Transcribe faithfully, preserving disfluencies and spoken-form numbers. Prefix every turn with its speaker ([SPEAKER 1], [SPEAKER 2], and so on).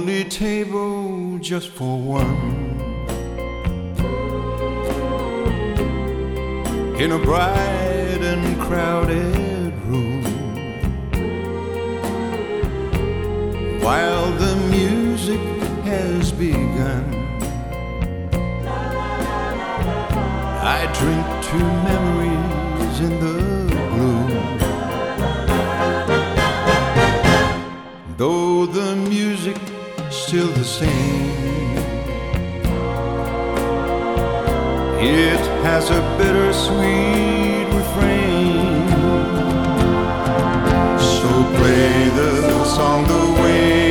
[SPEAKER 1] lonely table just for one, in a bright and crowded room, while the music has begun. I drink to memories in the gloom, though the music still the same. It has a bittersweet refrain. So play the song the way